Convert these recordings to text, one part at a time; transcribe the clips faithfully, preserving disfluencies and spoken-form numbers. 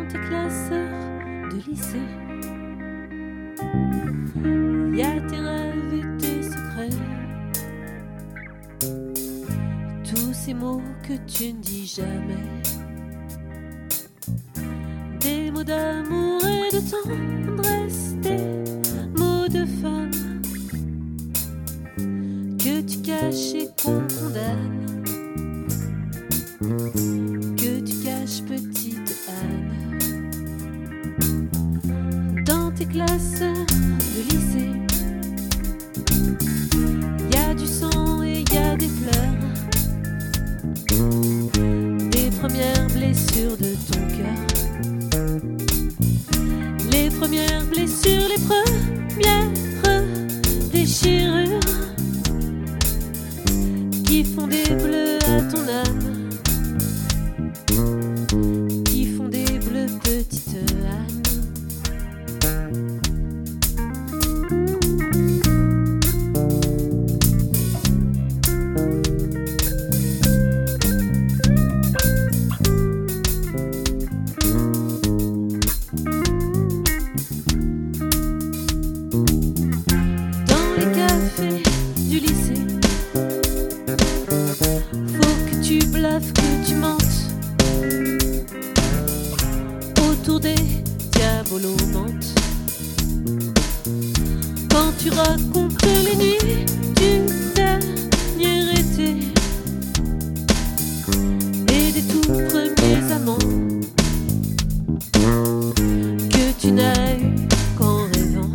tes classeurs de lycée, y a tes rêves et tes secrets, tous ces mots que tu ne dis jamais, des mots d'amour et de tendresse, des mots de femme que tu caches et qu'on condamne, que tu caches, petite Anne. Dans tes classes de lycée, y a du sang et y a des fleurs, des premières blessures de ton cœur, les premières blessures, les premières déchirures qui font des bleus à ton âme, qui font des bleus, petite Anne. Dans les cafés du lycée, faut que tu blaffes, que tu mentes autour des diabolomantes. Quand tu racontes les nuits du dernier été et des tout premiers amants que tu n'as eu qu'en rêvant.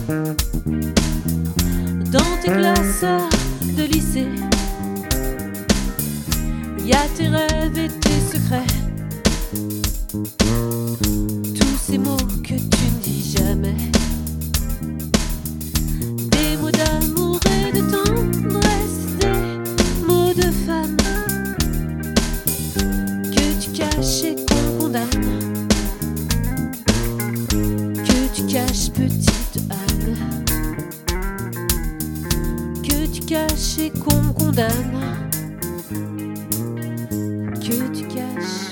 Dans tes classes de lycée, y a tes rêves et tes secrets, tous ces mots que tu ne dis jamais, des mots d'amour et de tendresse, des mots de femme que tu caches et qu'on condamne, que tu caches, petite Anne, que tu caches et qu'on condamne, que tu caches.